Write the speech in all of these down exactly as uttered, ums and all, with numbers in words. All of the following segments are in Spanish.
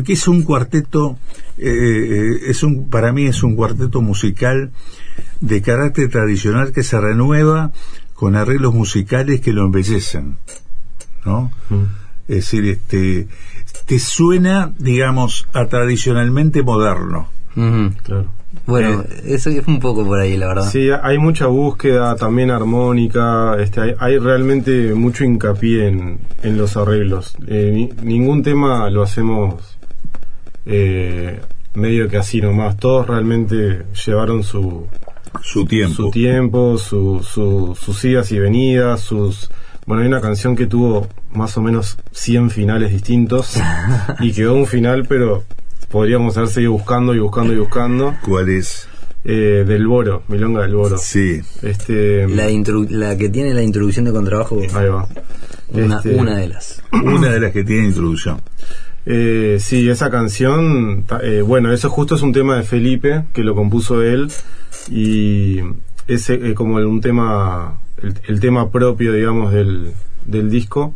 porque es un cuarteto, eh, es un, para mí es un cuarteto musical de carácter tradicional que se renueva con arreglos musicales que lo embellecen, ¿no? Mm. Es decir, este, te suena, digamos, a tradicionalmente moderno. Mm-hmm. Claro. Bueno, eh, eso es un poco por ahí, la verdad. Sí, hay mucha búsqueda también armónica, este, hay, hay realmente mucho hincapié en, en los arreglos. Eh, ni, ningún tema lo hacemos eh, medio que así nomás. Todos realmente llevaron su su tiempo, su tiempo, su, su, sus idas y venidas, sus... Bueno, hay una canción que tuvo más o menos cien finales distintos y quedó un final, pero podríamos haber seguido buscando y buscando y buscando. ¿Cuál es? Eh, del Boro, Milonga del Boro. Sí. Este, la, intru- la que tiene la introducción de contrabajo. Ahí va. Una, este, una de las. Una de las que tiene introducción. Eh, sí, esa canción, eh, bueno, eso justo es un tema de Felipe, que lo compuso él, y es eh, como un tema, el, el tema propio, digamos, del, del disco,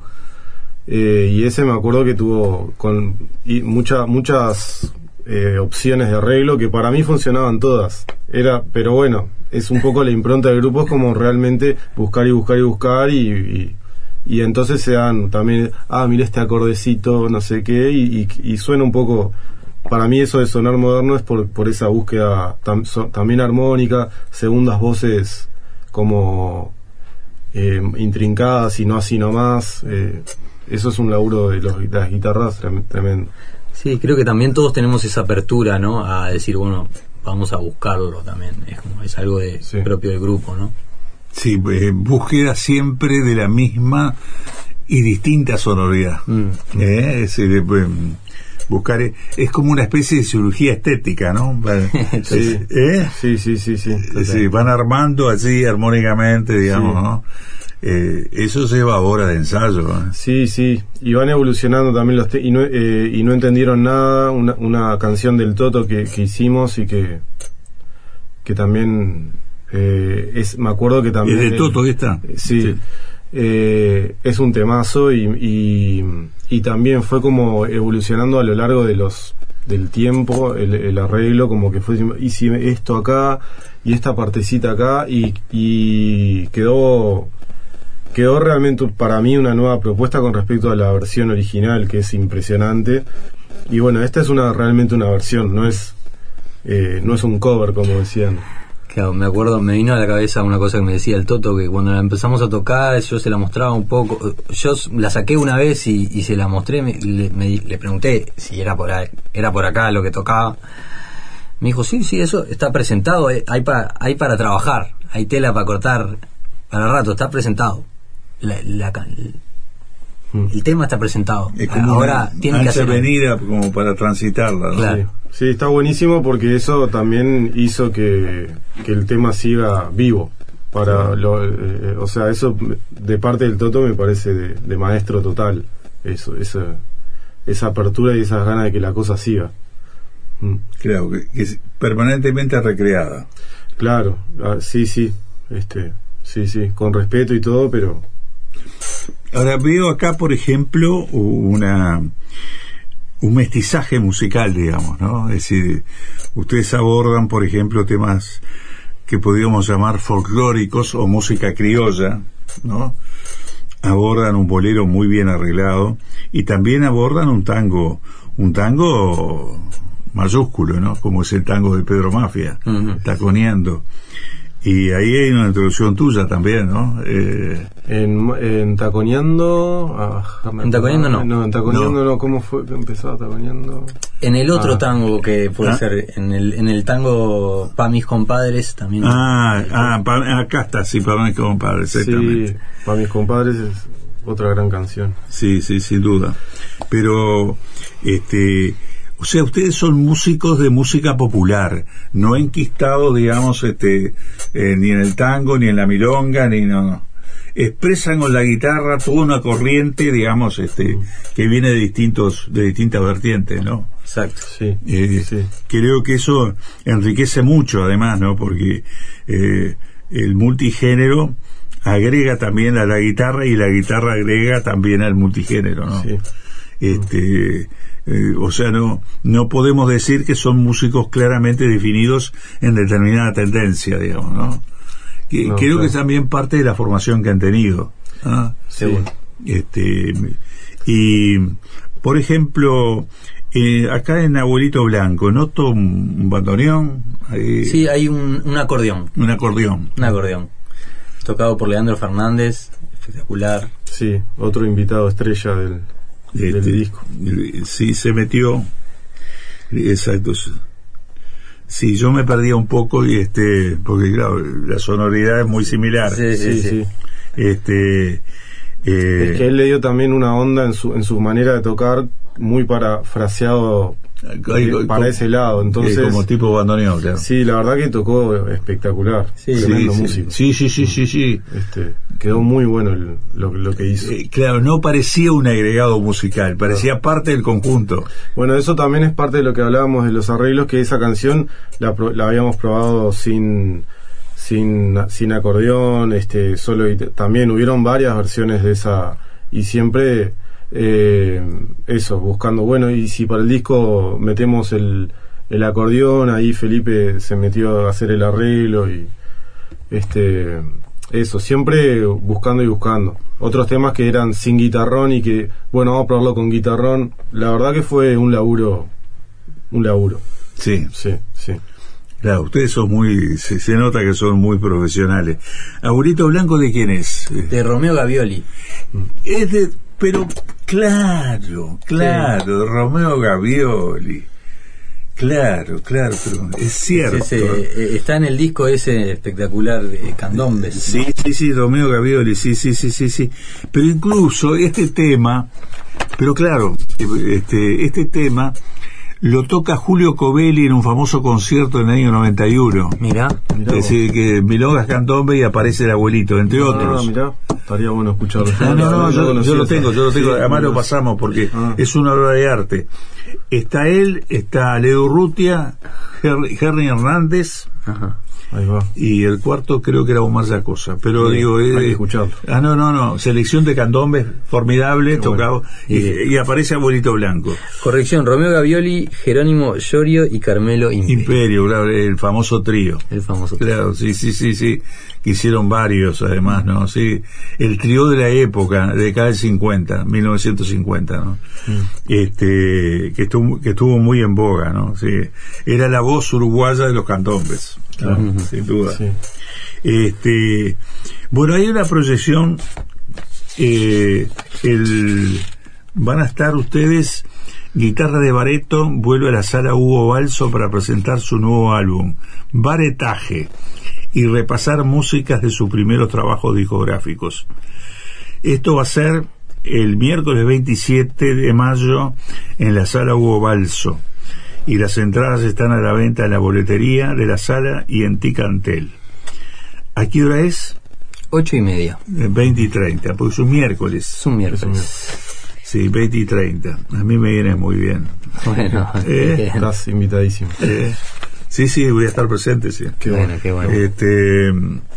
eh, y ese me acuerdo que tuvo con y mucha, muchas eh, opciones de arreglo que para mí funcionaban todas, era, pero bueno, es un poco la impronta del grupo, es como realmente buscar y buscar y buscar y... y y entonces se dan también, ah, mira este acordecito, no sé qué, y, y, y suena un poco, para mí eso de sonar moderno es por, por esa búsqueda tam, so, también armónica, segundas voces como eh, intrincadas y no así nomás, eh, eso es un laburo de, los, de las guitarras tremendo. Sí, creo que también todos tenemos esa apertura, ¿no? A decir, bueno, vamos a buscarlo también, es como es algo de, sí. propio del grupo, ¿no? Sí, eh, búsqueda siempre de la misma y distinta sonoridad. Mm. Eh, es, eh, buscar eh, es como una especie de cirugía estética, ¿no? sí. ¿Eh? sí, sí, sí, sí. sí. Van armando así armónicamente, digamos, sí. ¿no? Eh, eso lleva horas de ensayo. ¿eh? Sí, sí. Y van evolucionando también los te- y no eh, y no entendieron nada. Una, una canción del Toto que, que hicimos y que que también Eh, es, me acuerdo que también ¿es de Toto que está? Sí, sí. Eh, es un temazo y, y, y también fue como evolucionando a lo largo de los del tiempo el, el arreglo, como que fue y si esto acá y esta partecita acá y, y quedó quedó realmente para mí una nueva propuesta con respecto a la versión original, que es impresionante. Y bueno, esta es una realmente una versión, no es eh, no es un cover, como decían. Claro, me acuerdo, me vino a la cabeza una cosa que me decía el Toto, que cuando la empezamos a tocar yo se la mostraba un poco, yo la saqué una vez y, y se la mostré, me, le, me, le pregunté si era por ahí, era por acá lo que tocaba. Me dijo, sí, sí, eso está presentado, hay, pa, hay para trabajar, hay tela para cortar para rato, está presentado. La, la, el, el tema está presentado. Es como ahora una tiene que hacer venida como para transitarla, ¿no? Claro. Sí. Sí, está buenísimo porque eso también hizo que, que el tema siga vivo. Para sí. lo, eh, o sea, eso de parte del Toto me parece de, de maestro total. Eso, esa, esa apertura y esas ganas de que la cosa siga. Mm. Claro, que, que es permanentemente recreada. Claro, ah, sí, sí, este, sí, sí, con respeto y todo, pero. Ahora veo acá, por ejemplo, una un mestizaje musical, digamos, ¿no? Es decir, ustedes abordan, por ejemplo, temas que podríamos llamar folclóricos o música criolla, ¿no? Abordan un bolero muy bien arreglado y también abordan un tango, un tango mayúsculo, ¿no? Como es el tango de Pedro Mafia, uh-huh. Taconeando. Y ahí hay una introducción tuya también, ¿no? Eh, en, en Taconeando... Ah, en Taconeando no. No, en Taconeando no. no. ¿Cómo fue que empezaba Taconeando? En el otro ah. tango que puede ¿Ah? ser, en el en el tango Pa' mis compadres también. Ah, ah pa, acá está, sí, Pa' mis compadres, exactamente. Sí, Pa' mis compadres es otra gran canción. Sí, sí, sin duda. Pero, este... O sea, ustedes son músicos de música popular, no enquistados, digamos, este, eh, ni en el tango, ni en la milonga, ni no, no. Expresan con la guitarra toda una corriente, digamos, este, que viene de distintos, de distintas vertientes, ¿no? Exacto, sí. Eh, sí. Creo que eso enriquece mucho, además, ¿no? Porque eh, el multigénero agrega también a la guitarra y la guitarra agrega también al multigénero, ¿no? Sí. Este, Eh, o sea, no no podemos decir que son músicos claramente definidos en determinada tendencia, digamos, ¿no? Que, No, creo claro. que es también parte de la formación que han tenido. ¿Ah? Sí. Este, y, por ejemplo, eh, acá en Abuelito Blanco, noto un, un bandoneón, ahí, Sí, hay un, un acordeón. un acordeón. Un acordeón. Tocado por Leandro Fernández. Espectacular. Sí, otro invitado estrella del, del Este, disco. Sí, se metió. Exacto. Sí, yo me perdía un poco y este, porque claro, la sonoridad es muy similar. Sí, sí, Sí, sí. sí. Este, eh, Es que él le dio también una onda en su, en su manera de tocar, muy parafraseado hay- para como- ese lado. Entonces, eh, como tipo bandoneón, claro. sí, la verdad que tocó espectacular. Sí, Tremendo sí, músico. sí, sí, sí, sí, sí. Este, quedó muy bueno el- lo, lo que hizo. Eh, claro, no parecía un agregado musical, parecía parte del conjunto. Bueno, eso también es parte de lo que hablábamos de los arreglos, que esa canción la, pro- la habíamos probado sin sin sin acordeón, este solo y t- también hubieron varias versiones de esa, y siempre eh, eso, buscando, bueno, y si para el disco metemos el, el acordeón, ahí Felipe se metió a hacer el arreglo y este eso, siempre buscando y buscando. Otros temas que eran sin guitarrón y que, bueno, vamos a probarlo con guitarrón. La verdad que fue un laburo, un laburo. Sí, Sí, sí. claro, ustedes son muy, se, se nota que son muy profesionales. Abuelito Blanco, ¿de quién es? De Romeo Gavioli. Es de, pero claro, claro, Romeo Gavioli. Claro, claro, pero es cierto. Ese, eh, está en el disco ese espectacular de Candombes. ¿no? Sí, sí, sí, Romeo Gavioli, sí, sí, sí, sí, sí. Pero incluso este tema, pero claro, este, este tema lo toca Julio Covelli en un famoso concierto en el año noventa y uno. Mirá. Mirá Es vos. decir, que Milongas Candombe y aparece el abuelito, entre otros. Ah, mirá, estaría bueno escucharlo. No, no, no, yo, conocía yo lo esa. tengo, yo lo tengo, Sí, además lo no, pasamos porque Ah. es una obra de arte. Está él, está Leo Urrutia, Her- Henry Hernández, Ajá. Ahí va. y el cuarto creo que era Omar Yacosa, pero Sí, digo, hay que eh, escucharlo. ah, no, no, no, selección de candombes formidable, Qué tocado, bueno. y, y aparece Abuelito Blanco. Corrección, Romeo Gavioli, Jerónimo Llorio y Carmelo Imperio. Imperio, claro, el famoso trío. El famoso. Claro, sí, sí, sí, sí, que hicieron varios además, ¿no? Sí, el trío de la época, de década del cincuenta, mil novecientos cincuenta, ¿no? Este, que estuvo, que estuvo muy en boga, ¿no? Sí, era la voz uruguaya de los candombes, ¿no? Ujú. Sin duda. Sí. Este, bueno, hay una proyección, eh, el, van a estar ustedes, Guitarra de Bareto vuelve a la sala Hugo Balso para presentar su nuevo álbum, Baretaje, y repasar músicas de sus primeros trabajos discográficos. Esto va a ser el miércoles veintisiete de mayo en la sala Hugo Balso, y las entradas están a la venta en la boletería de la sala y en Ticantel. ¿A qué hora es? Ocho y media. Eh, veinte y treinta, porque es un miércoles. Es un miércoles. Sí, veinte y treinta. A mí me viene muy bien. Bueno, Eh, bien. Estás invitadísimo. Eh, sí, sí, voy a estar presente, sí. Qué bueno, bueno. qué bueno. Este,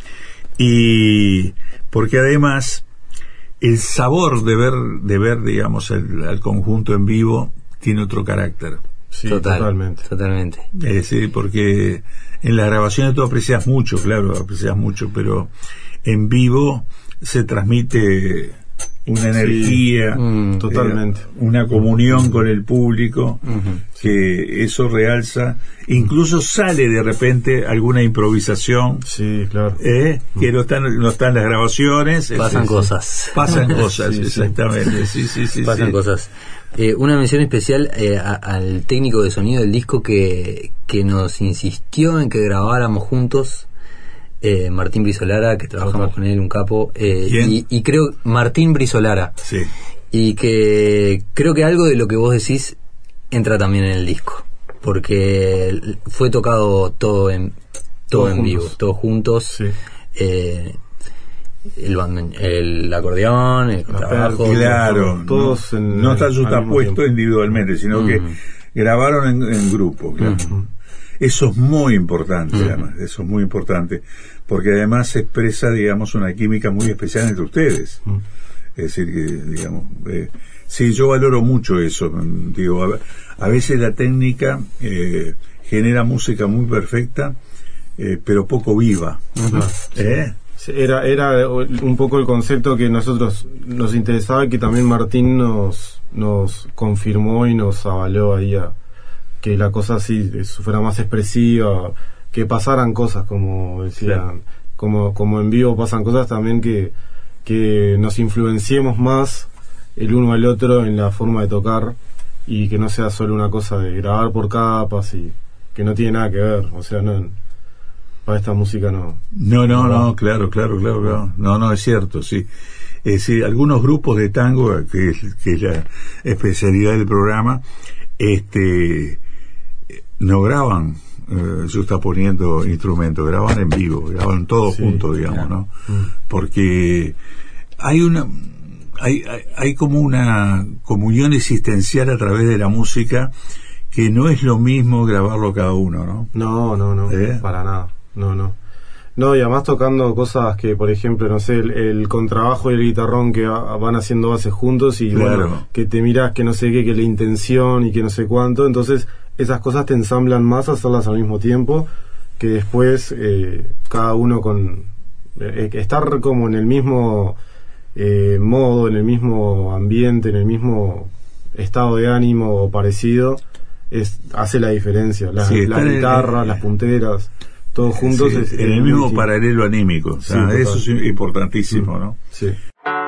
y porque además el sabor de ver, de ver, digamos, el, al conjunto en vivo tiene otro carácter. Sí, Total, totalmente. Totalmente. Es decir, porque en las grabaciones tú aprecias mucho, claro, aprecias mucho, pero en vivo se transmite una energía, Mm, totalmente. eh, una comunión con el público, Ujú. que eso realza, incluso sale de repente alguna improvisación, Sí, claro. eh, que no están, no están las grabaciones. Pasan es- cosas. Pasan cosas, Sí, sí. exactamente, sí, sí, sí. Pasan sí. cosas. Eh, una mención especial eh, a- al técnico de sonido del disco que, que nos insistió en que grabáramos juntos, eh, Martín Brizolara, que trabajamos con él, un capo, eh, ¿Quién? y, y creo, Martín Brizolara, Sí. y que creo que algo de lo que vos decís entra también en el disco, porque fue tocado todo en todo Todos en juntos. vivo, todos juntos. Sí. eh, el, band- el acordeón, el contrabajo, Claro, todos no, en- no está al mismo justapuesto tiempo. individualmente, sino que Mm. grabaron en, en grupo. Claro. Mm. Eso es muy importante, Mm. además, eso es muy importante, porque además se expresa, digamos, una química muy especial entre ustedes. Mm. Es decir, que, digamos, eh, sí, yo valoro mucho eso. Digo, a, a veces la técnica eh, genera música muy perfecta, eh, pero poco viva. Ajá. ¿Eh? Era, era un poco el concepto que nosotros nos interesaba, que también Martín nos, nos confirmó y nos avaló ahí a que la cosa así fuera más expresiva, que pasaran cosas, como decían, claro. como, como en vivo pasan cosas también, que, que nos influenciemos más el uno al otro en la forma de tocar, y que no sea solo una cosa de grabar por capas y que no tiene nada que ver, o sea, no, para esta música no. No, no, no, no, claro, claro, claro, claro. No, no, es cierto, sí. Es decir, algunos grupos de tango, que es, que es la especialidad del programa, este, no graban eh, juxtaponiendo instrumentos, graban en vivo, graban todo sí, junto, digamos, claro. ¿no? Mm. Porque hay una, hay, hay, hay como una comunión existencial a través de la música, que no es lo mismo grabarlo cada uno, ¿no? No, no, no, ¿Eh? para nada. No, no. No, y además tocando cosas que, por ejemplo, no sé, el, el contrabajo y el guitarrón que va, van haciendo bases juntos y claro. bueno, que te miras que no sé qué, que la intención y que no sé cuánto, entonces esas cosas te ensamblan más a hacerlas al mismo tiempo, que después eh, cada uno con... Eh, estar como en el mismo eh, modo, en el mismo ambiente, en el mismo estado de ánimo o parecido, es, hace la diferencia. La, sí, la guitarra, el, las punteras... todos juntos sí, es, en el mismo paralelo anímico, o sea, sí, eso es importantísimo, ¿no? Sí.